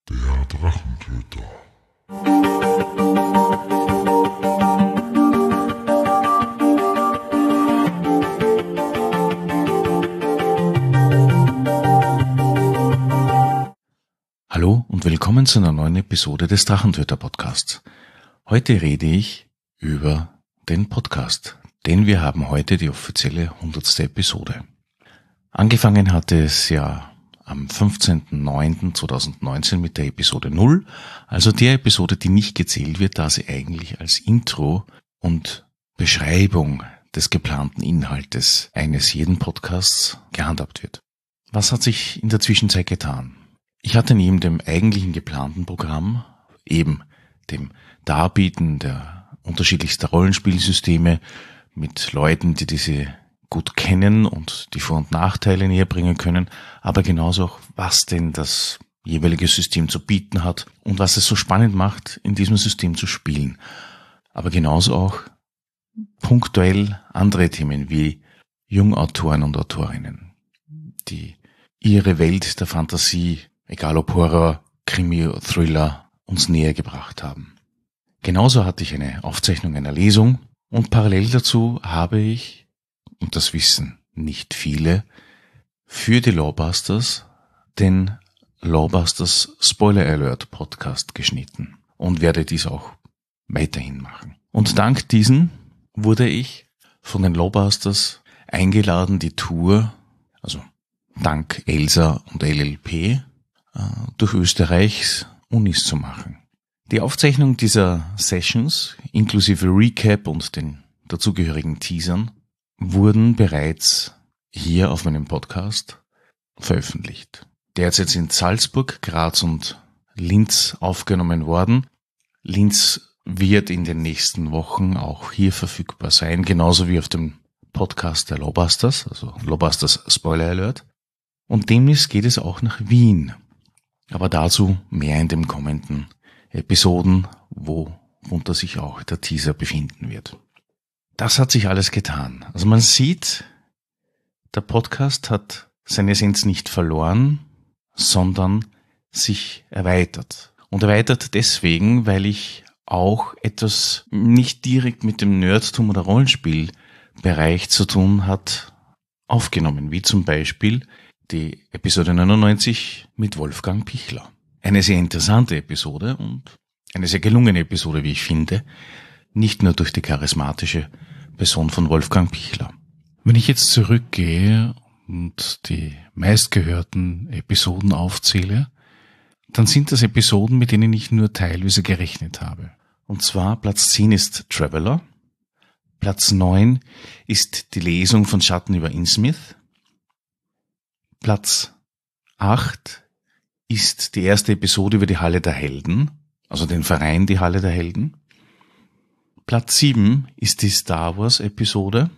Der Drachentöter. Hallo und willkommen zu einer neuen Episode des Drachentöter Podcasts. Heute rede ich über den Podcast, denn wir haben heute die offizielle 100. Episode. Angefangen hatte es ja am 15.09.2019 mit der Episode 0, also der Episode, die nicht gezählt wird, da sie eigentlich als Intro und Beschreibung des geplanten Inhaltes eines jeden Podcasts gehandhabt wird. Was hat sich in der Zwischenzeit getan? Ich hatte neben dem eigentlichen geplanten Programm, eben dem Darbieten der unterschiedlichsten Rollenspielsysteme mit Leuten, die diese gut kennen und die Vor- und Nachteile näher bringen können, aber genauso auch, was denn das jeweilige System zu bieten hat und was es so spannend macht, in diesem System zu spielen. Aber genauso auch punktuell andere Themen wie Jungautoren und Autorinnen, die ihre Welt der Fantasie, egal ob Horror, Krimi oder Thriller, uns näher gebracht haben. Genauso hatte ich eine Aufzeichnung einer Lesung und parallel dazu habe ich, und das wissen nicht viele, für die Lawbusters den Lawbusters Spoiler Alert Podcast geschnitten und werde dies auch weiterhin machen. Und dank diesen wurde ich von den Lawbusters eingeladen, die Tour, also dank Elsa und LLP, durch Österreichs Unis zu machen. Die Aufzeichnung dieser Sessions, inklusive Recap und den dazugehörigen Teasern, wurden bereits hier auf meinem Podcast veröffentlicht. Derzeit sind Salzburg, Graz und Linz aufgenommen worden. Linz wird in den nächsten Wochen auch hier verfügbar sein, genauso wie auf dem Podcast der Lawbusters, also Lawbusters Spoiler Alert. Und demnächst geht es auch nach Wien. Aber dazu mehr in den kommenden Episoden, worunter sich auch der Teaser befinden wird. Das hat sich alles getan. Also man sieht, der Podcast hat seine Essenz nicht verloren, sondern sich erweitert. Und erweitert deswegen, weil ich auch etwas nicht direkt mit dem Nerdtum oder Rollenspielbereich zu tun hat, aufgenommen, wie zum Beispiel die Episode 99 mit Wolfgang Pichler. Eine sehr interessante Episode und eine sehr gelungene Episode, wie ich finde, nicht nur durch die charismatische Person von Wolfgang Pichler. Wenn ich jetzt zurückgehe und die meistgehörten Episoden aufzähle, dann sind das Episoden, mit denen ich nur teilweise gerechnet habe. Und zwar Platz 10 ist Traveller, Platz 9 ist die Lesung von Schatten über Innsmouth, Platz 8 ist die erste Episode über die Halle der Helden, also den Verein Die Halle der Helden. Platz 7 ist die Star Wars Episode.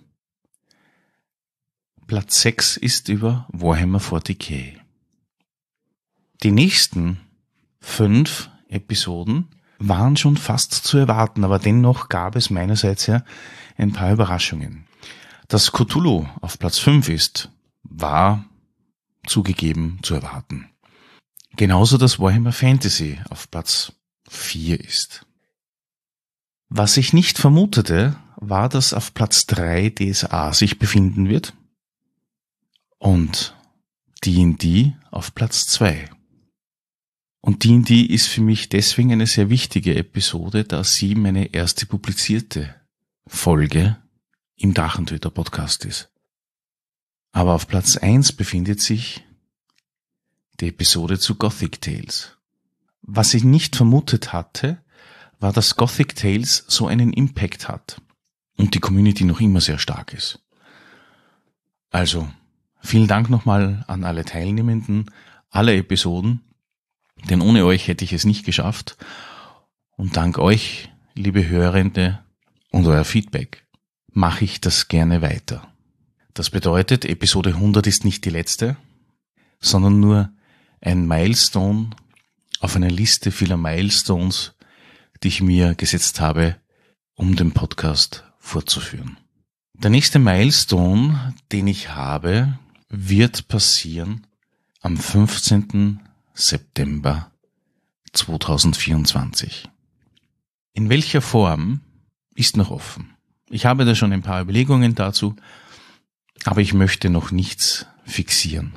Platz 6 ist über Warhammer 40k. Die nächsten 5 Episoden waren schon fast zu erwarten, aber dennoch gab es meinerseits ja ein paar Überraschungen. Dass Cthulhu auf Platz 5 ist, war zugegeben zu erwarten. Genauso, dass Warhammer Fantasy auf Platz 4 ist. Was ich nicht vermutete, war, dass auf Platz 3 DSA sich befinden wird und D&D auf Platz 2. Und D&D ist für mich deswegen eine sehr wichtige Episode, da sie meine erste publizierte Folge im Drachentöter Podcast ist. Aber auf Platz 1 befindet sich die Episode zu Gothic Tales. Was ich nicht vermutet hatte, war, dass Gothic Tales so einen Impact hat und die Community noch immer sehr stark ist. Also, vielen Dank nochmal an alle Teilnehmenden aller Episoden, denn ohne euch hätte ich es nicht geschafft. Und dank euch, liebe Hörende, und euer Feedback, mache ich das gerne weiter. Das bedeutet, Episode 100 ist nicht die letzte, sondern nur ein Milestone auf einer Liste vieler Milestones, die ich mir gesetzt habe, um den Podcast fortzuführen. Der nächste Milestone, den ich habe, wird passieren am 15. September 2024. In welcher Form ist noch offen. Ich habe da schon ein paar Überlegungen dazu, aber ich möchte noch nichts fixieren.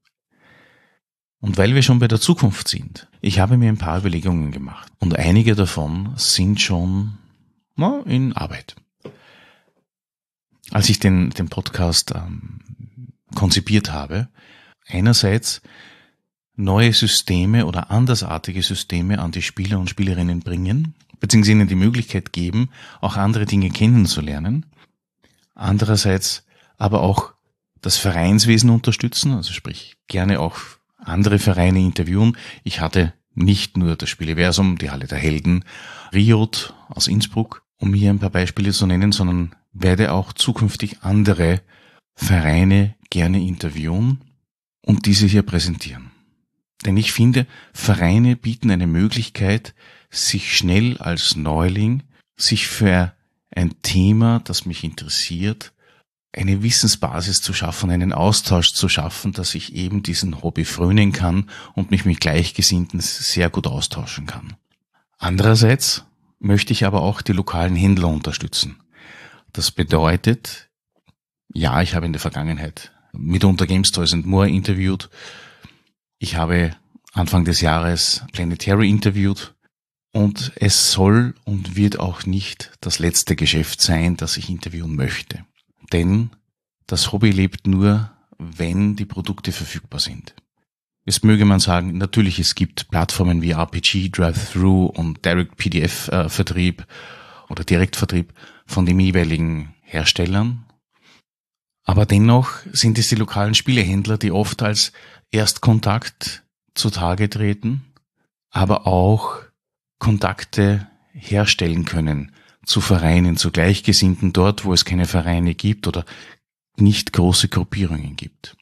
Und weil wir schon bei der Zukunft sind, ich habe mir ein paar Überlegungen gemacht und einige davon sind schon in Arbeit. Als ich den Podcast konzipiert habe, einerseits neue Systeme oder andersartige Systeme an die Spieler und Spielerinnen bringen, beziehungsweise ihnen die Möglichkeit geben, auch andere Dinge kennenzulernen. Andererseits aber auch das Vereinswesen unterstützen, also sprich gerne auch andere Vereine interviewen. Ich hatte nicht nur das Spieleversum, die Halle der Helden, Riot aus Innsbruck, um hier ein paar Beispiele zu nennen, sondern werde auch zukünftig andere Vereine gerne interviewen und diese hier präsentieren. Denn ich finde, Vereine bieten eine Möglichkeit, sich schnell als Neuling, sich für ein Thema, das mich interessiert, eine Wissensbasis zu schaffen, einen Austausch zu schaffen, dass ich eben diesen Hobby frönen kann und mich mit Gleichgesinnten sehr gut austauschen kann. Andererseits möchte ich aber auch die lokalen Händler unterstützen. Das bedeutet, ja, ich habe in der Vergangenheit mitunter Games Toys and More interviewt. Ich habe Anfang des Jahres Planetary interviewt und es soll und wird auch nicht das letzte Geschäft sein, das ich interviewen möchte. Denn das Hobby lebt nur, wenn die Produkte verfügbar sind. Jetzt möge man sagen, natürlich, es gibt Plattformen wie RPG, Drive-Thru und Direct PDF-Vertrieb oder Direktvertrieb von den jeweiligen Herstellern. Aber dennoch sind es die lokalen Spielehändler, die oft als Erstkontakt zutage treten, aber auch Kontakte herstellen können zu Vereinen, zu Gleichgesinnten dort, wo es keine Vereine gibt oder nicht große Gruppierungen gibt.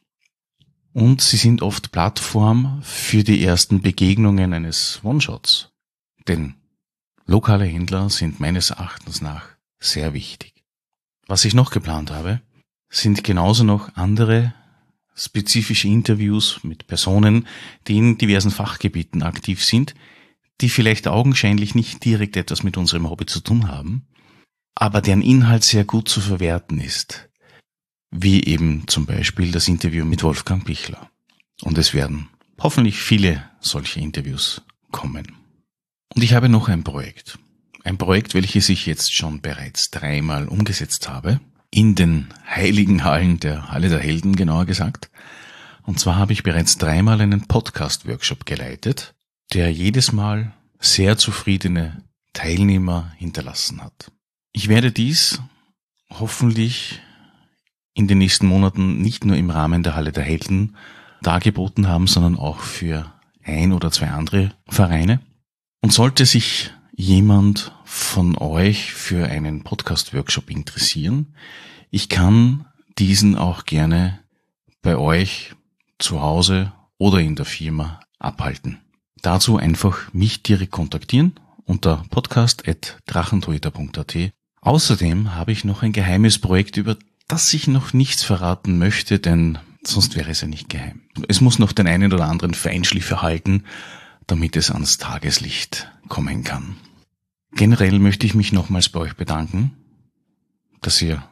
Und sie sind oft Plattform für die ersten Begegnungen eines One-Shots. Denn lokale Händler sind meines Erachtens nach sehr wichtig. Was ich noch geplant habe, sind genauso noch andere spezifische Interviews mit Personen, die in diversen Fachgebieten aktiv sind, die vielleicht augenscheinlich nicht direkt etwas mit unserem Hobby zu tun haben, aber deren Inhalt sehr gut zu verwerten ist. Wie eben zum Beispiel das Interview mit Wolfgang Pichler. Und es werden hoffentlich viele solche Interviews kommen. Und ich habe noch ein Projekt. Ein Projekt, welches ich jetzt schon bereits 3-mal umgesetzt habe. In den heiligen Hallen der Halle der Helden, genauer gesagt. Und zwar habe ich bereits 3-mal einen Podcast-Workshop geleitet, der jedes Mal sehr zufriedene Teilnehmer hinterlassen hat. Ich werde dies hoffentlich in den nächsten Monaten nicht nur im Rahmen der Halle der Helden dargeboten haben, sondern auch für 1 oder 2 andere Vereine. Und sollte sich jemand von euch für einen Podcast-Workshop interessieren, ich kann diesen auch gerne bei euch zu Hause oder in der Firma abhalten. Dazu einfach mich direkt kontaktieren unter podcast@drachentöter.at. Außerdem habe ich noch ein geheimes Projekt, über das ich noch nichts verraten möchte, denn sonst wäre es ja nicht geheim. Es muss noch den einen oder anderen Feinschliff erhalten, damit es ans Tageslicht kommen kann. Generell möchte ich mich nochmals bei euch bedanken, dass ihr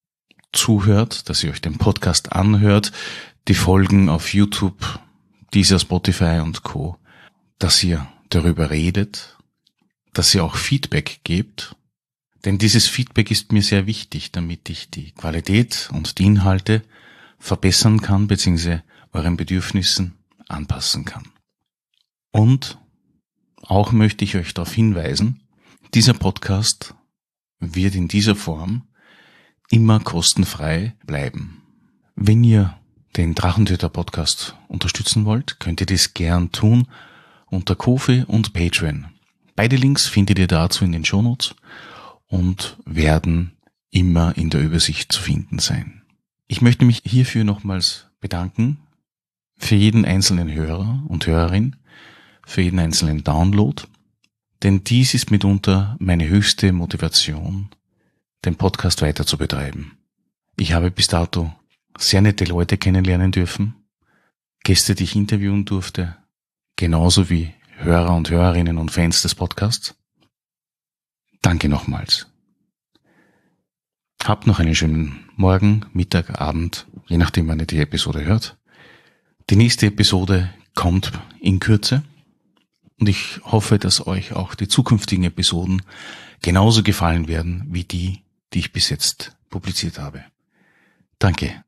zuhört, dass ihr euch den Podcast anhört, die Folgen auf YouTube, Deezer, Spotify und Co., dass ihr darüber redet, dass ihr auch Feedback gebt, denn dieses Feedback ist mir sehr wichtig, damit ich die Qualität und die Inhalte verbessern kann, beziehungsweise euren Bedürfnissen anpassen kann. Und auch möchte ich euch darauf hinweisen, dieser Podcast wird in dieser Form immer kostenfrei bleiben. Wenn ihr den Drachentöter-Podcast unterstützen wollt, könnt ihr das gern tun unter Ko-fi und Patreon. Beide Links findet ihr dazu in den Shownotes und werden immer in der Übersicht zu finden sein. Ich möchte mich hierfür nochmals bedanken für jeden einzelnen Hörer und Hörerin, für jeden einzelnen Download, denn dies ist mitunter meine höchste Motivation, den Podcast weiter zu betreiben. Ich habe bis dato sehr nette Leute kennenlernen dürfen, Gäste, die ich interviewen durfte, genauso wie Hörer und Hörerinnen und Fans des Podcasts. Danke nochmals. Habt noch einen schönen Morgen, Mittag, Abend, je nachdem, wann ihr die Episode hört. Die nächste Episode kommt in Kürze und ich hoffe, dass euch auch die zukünftigen Episoden genauso gefallen werden wie die ich bis jetzt publiziert habe. Danke.